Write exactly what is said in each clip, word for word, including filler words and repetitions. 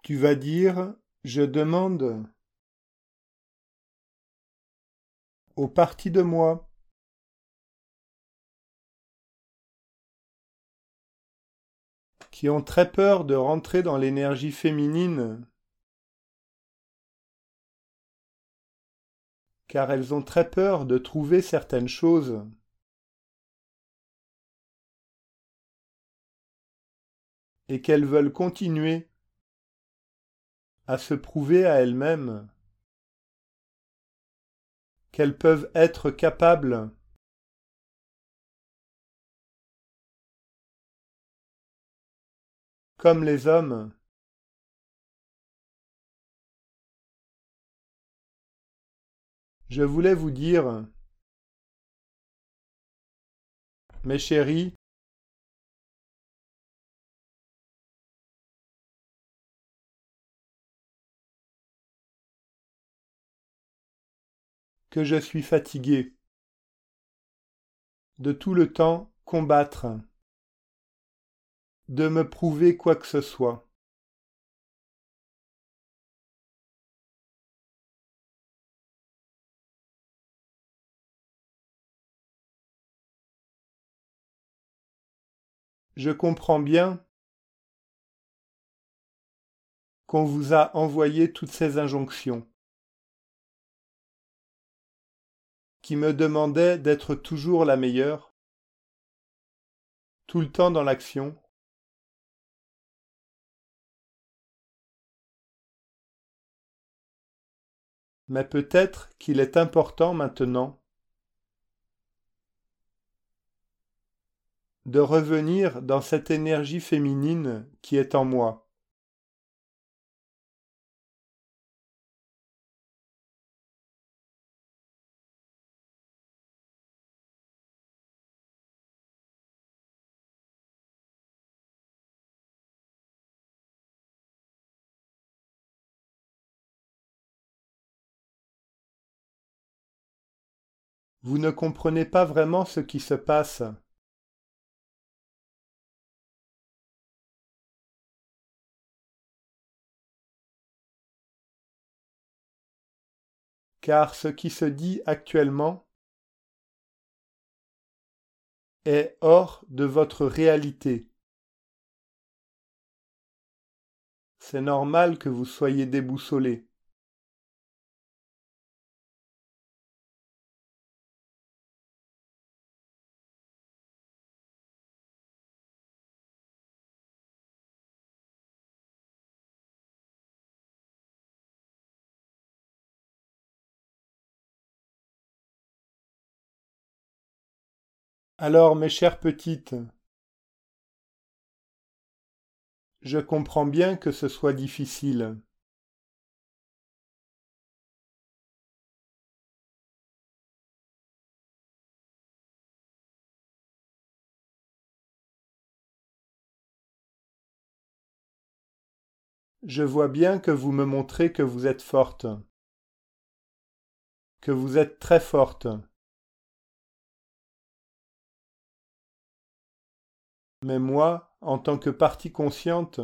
Tu vas dire, je demande aux parties de moi qui ont très peur de rentrer dans l'énergie féminine, car elles ont très peur de trouver certaines choses, et qu'elles veulent continuer à se prouver à elles-mêmes qu'elles peuvent être capables comme les hommes. Je voulais vous dire, mes chéris, que je suis fatigué de tout le temps combattre, de me prouver quoi que ce soit. Je comprends bien qu'on vous a envoyé toutes ces injonctions, qui me demandaient d'être toujours la meilleure, tout le temps dans l'action. Mais peut-être qu'il est important maintenant de revenir dans cette énergie féminine qui est en moi. Vous ne comprenez pas vraiment ce qui se passe. Car ce qui se dit actuellement est hors de votre réalité. C'est normal que vous soyez déboussolé. Alors, mes chères petites, je comprends bien que ce soit difficile. Je vois bien que vous me montrez que vous êtes forte, que vous êtes très forte. Mais moi, en tant que partie consciente,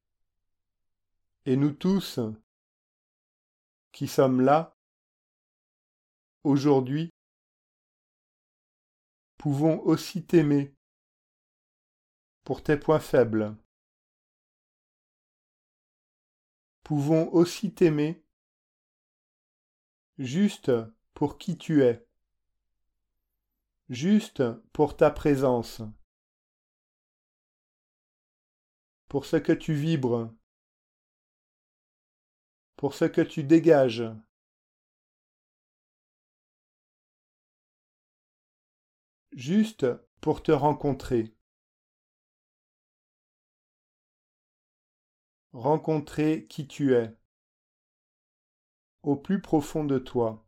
et nous tous qui sommes là, aujourd'hui, pouvons aussi t'aimer pour tes points faibles. Pouvons aussi t'aimer juste pour qui tu es, juste pour ta présence, pour ce que tu vibres, pour ce que tu dégages. Juste pour te rencontrer. Rencontrer qui tu es, au plus profond de toi.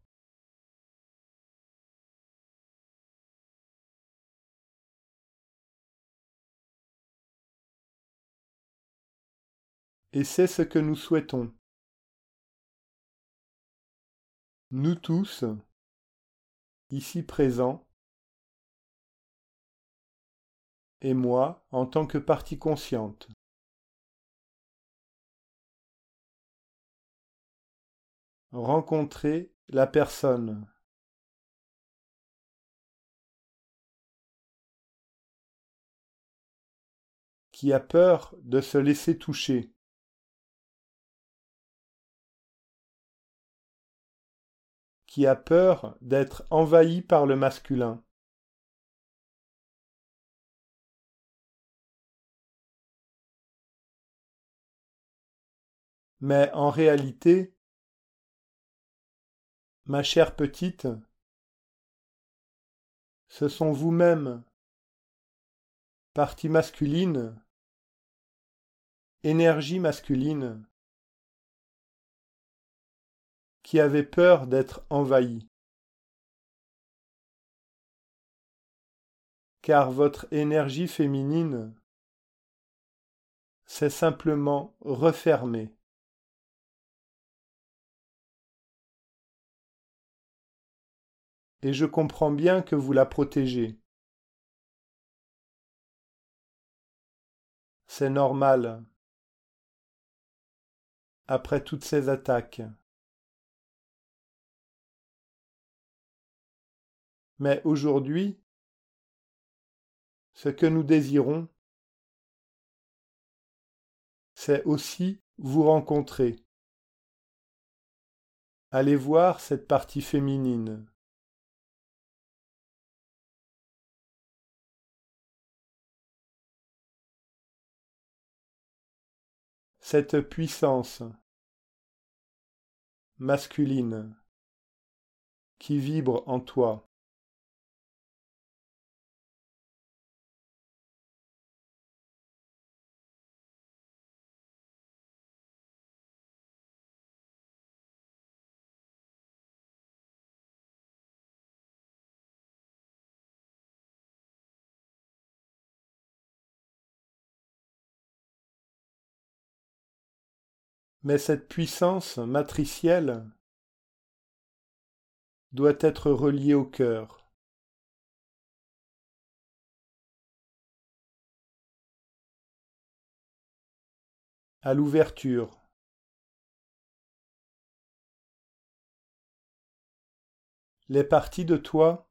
Et c'est ce que nous souhaitons. Nous tous, ici présents, et moi en tant que partie consciente. rencontrer la personne qui a peur de se laisser toucher, qui a peur d'être envahi par le masculin. Mais en réalité, ma chère petite, ce sont vous-même, partie masculine, énergie masculine, qui avez peur d'être envahi. Car votre énergie féminine s'est simplement refermée. Et je comprends bien que vous la protégez. C'est normal, après toutes ces attaques. Mais aujourd'hui, ce que nous désirons, c'est aussi vous rencontrer. Allez voir cette partie féminine. Cette puissance masculine qui vibre en toi. Mais cette puissance matricielle doit être reliée au cœur. À l'ouverture. Les parties de toi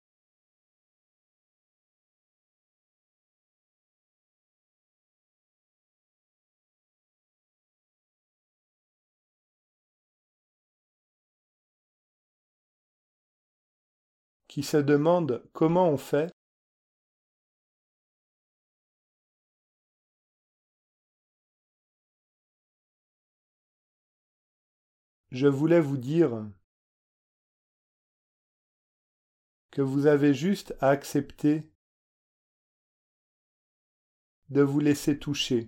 qui se demandent comment on fait, je voulais vous dire que vous avez juste à accepter de vous laisser toucher.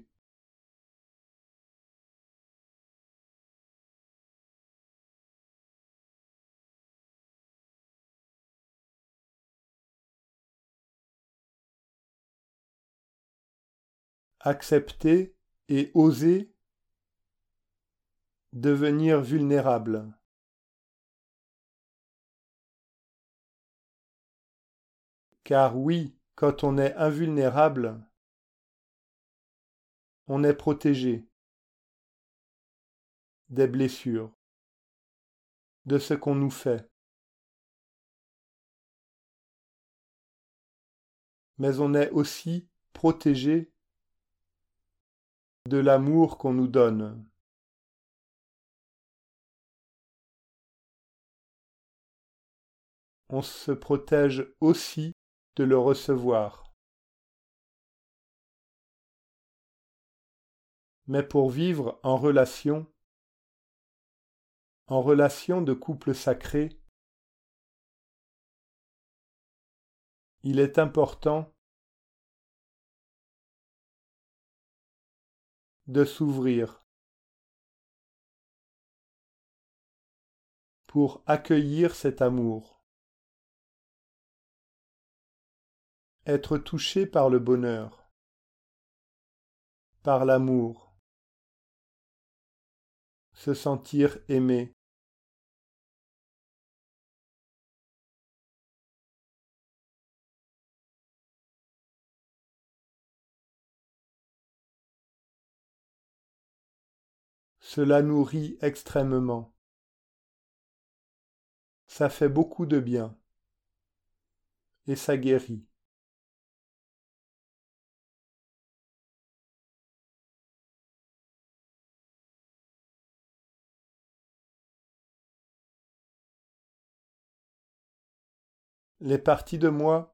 Accepter et oser devenir vulnérable. Car oui, quand on est invulnérable, on est protégé des blessures, de ce qu'on nous fait. Mais on est aussi protégé de l'amour qu'on nous donne. On se protège aussi de le recevoir. Mais pour vivre en relation, en relation de couple sacré, il est important de s'ouvrir pour accueillir cet amour, être touché par le bonheur, par l'amour, se sentir aimé. Cela nourrit extrêmement. Ça fait beaucoup de bien. Et ça guérit. Les parties de moi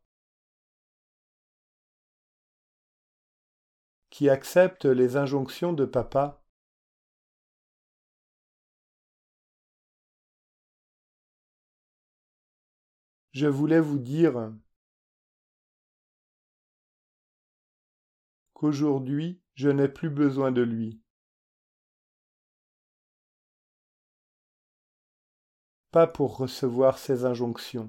qui acceptent les injonctions de papa, je voulais vous dire qu'aujourd'hui, je n'ai plus besoin de lui. Pas pour recevoir ses injonctions.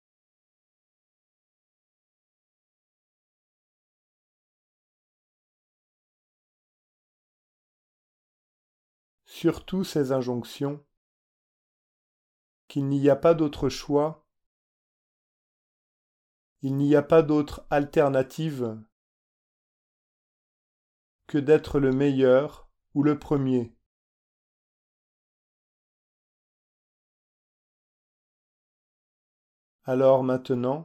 Surtout ces injonctions, qu'il n'y a pas d'autre choix, il n'y a pas d'autre alternative que d'être le meilleur ou le premier. Alors maintenant,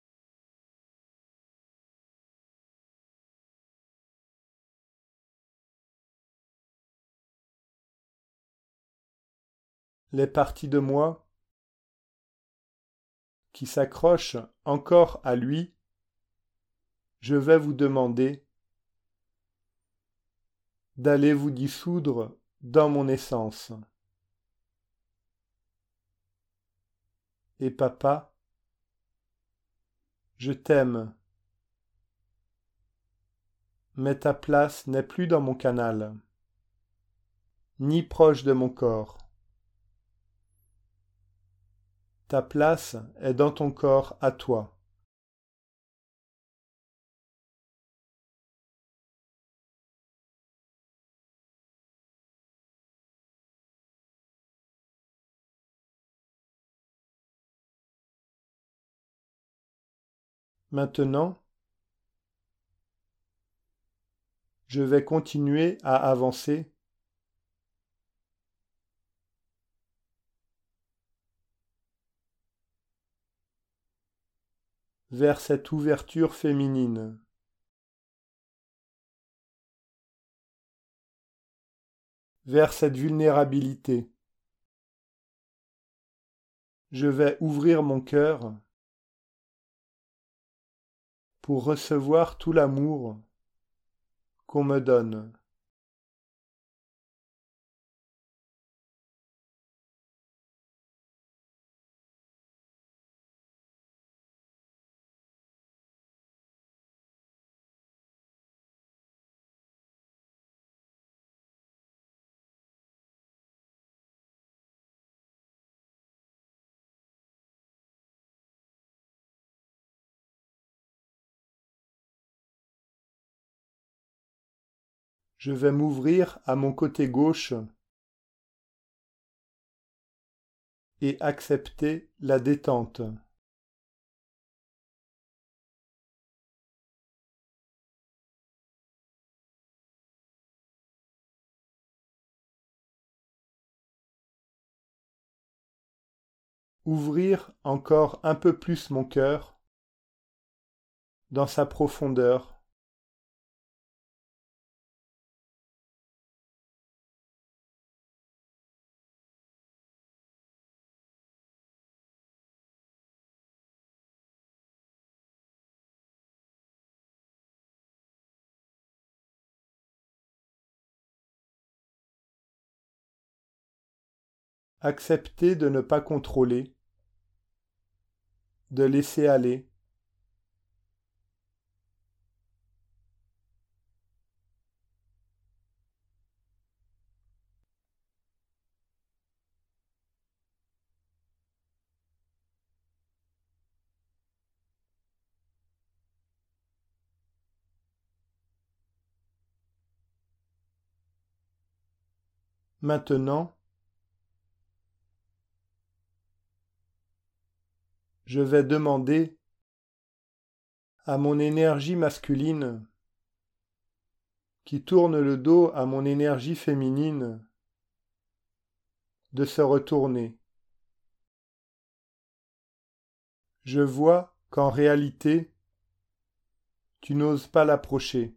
les parties de moi qui s'accrochent encore à lui, je vais vous demander d'aller vous dissoudre dans mon essence. Et papa, je t'aime, mais ta place n'est plus dans mon canal, ni proche de mon corps. Ta place est dans ton corps à toi. Maintenant, je vais continuer à avancer vers cette ouverture féminine. Vers cette vulnérabilité. Je vais ouvrir mon cœur pour recevoir tout l'amour qu'on me donne. Je vais m'ouvrir à mon côté gauche et accepter la détente. Ouvrir encore un peu plus mon cœur dans sa profondeur. Accepter de ne pas contrôler, de laisser aller. Maintenant, je vais demander à mon énergie masculine qui tourne le dos à mon énergie féminine de se retourner. Je vois qu'en réalité, tu n'oses pas l'approcher.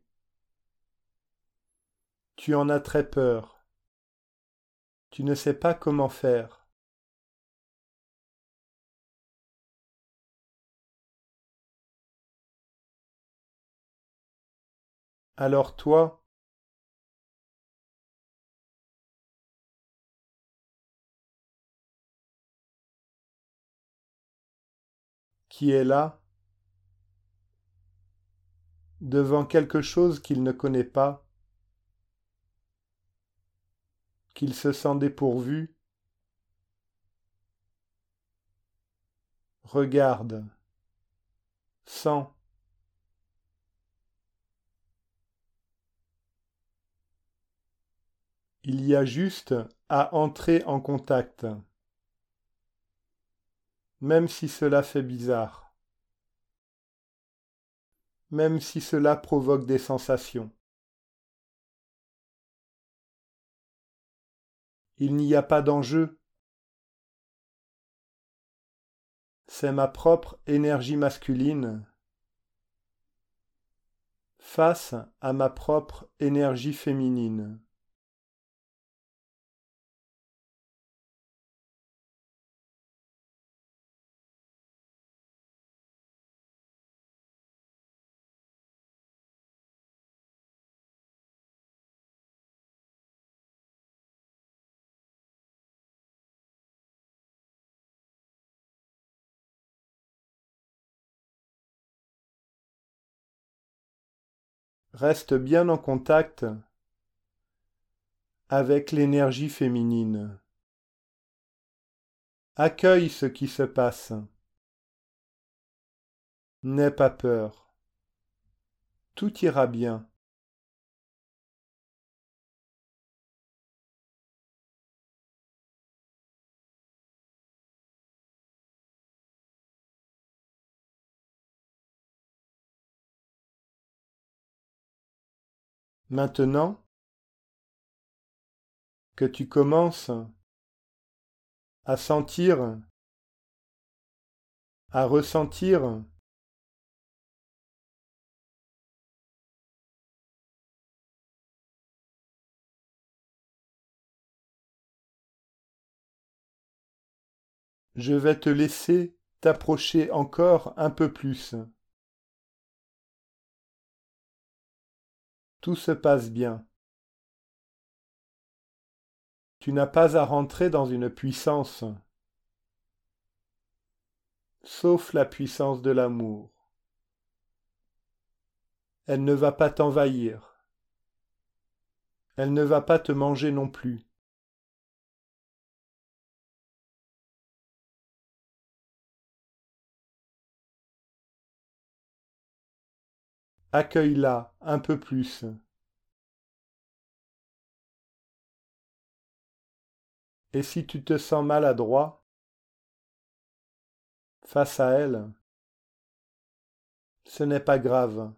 Tu en as très peur. Tu ne sais pas comment faire. Alors toi, qui es là, devant quelque chose qu'il ne connaît pas, qu'il se sent dépourvu, regarde, sens. Il y a juste à entrer en contact, même si cela fait bizarre, même si cela provoque des sensations. Il n'y a pas d'enjeu. C'est ma propre énergie masculine face à ma propre énergie féminine. Reste bien en contact avec l'énergie féminine. Accueille ce qui se passe. N'aie pas peur. Tout ira bien. Maintenant que tu commences à sentir, à ressentir je vais te laisser t'approcher encore un peu plus. Tout se passe bien. Tu n'as pas à rentrer dans une puissance, sauf la puissance de l'amour. Elle ne va pas t'envahir. Elle ne va pas te manger non plus. Accueille-la un peu plus. Et si tu te sens maladroit face à elle, ce n'est pas grave.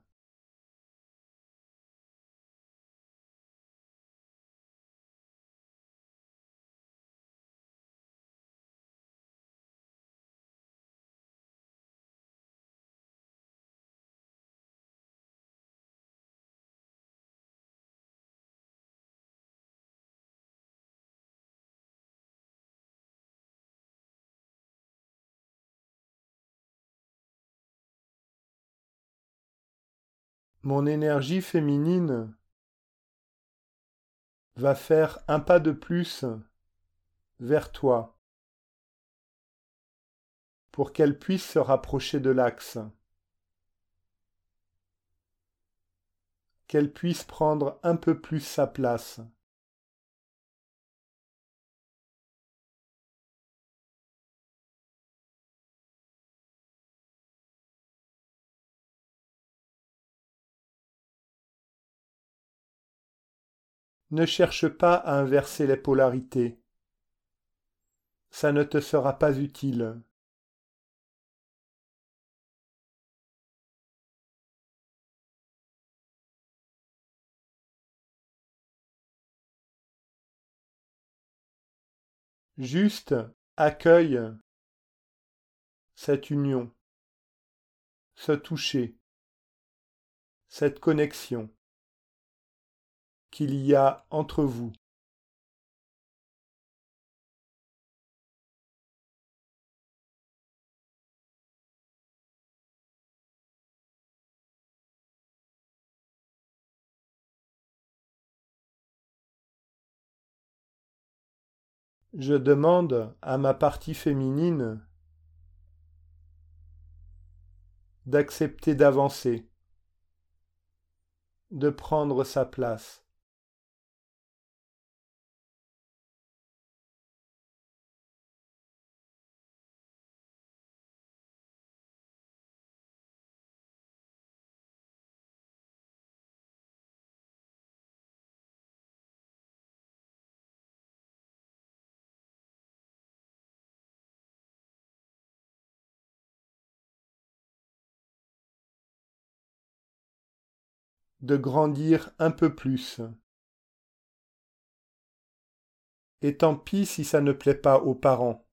Mon énergie féminine va faire un pas de plus vers toi pour qu'elle puisse se rapprocher de l'axe, qu'elle puisse prendre un peu plus sa place. Ne cherche pas à inverser les polarités. Ça ne te sera pas utile. Juste accueille cette union. ce toucher, cette connexion qu'il y a entre vous. Je demande à ma partie féminine d'accepter d'avancer, de prendre sa place. De grandir un peu plus. Et tant pis si ça ne plaît pas aux parents.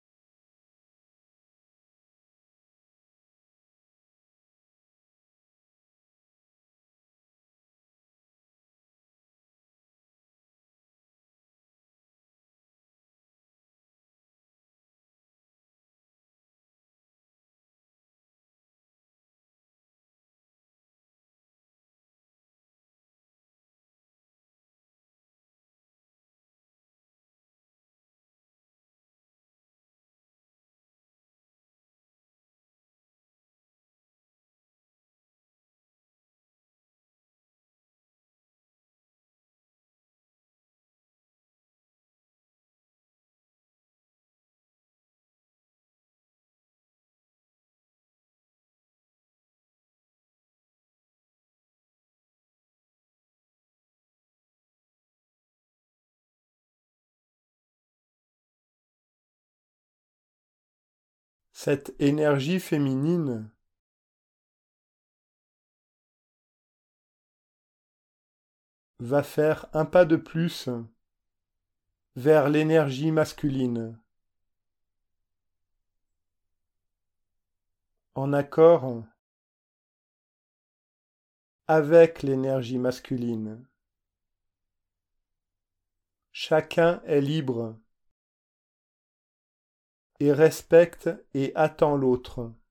Cette énergie féminine va faire un pas de plus vers l'énergie masculine, en accord avec l'énergie masculine. Chacun est libre et respecte et attend l'autre.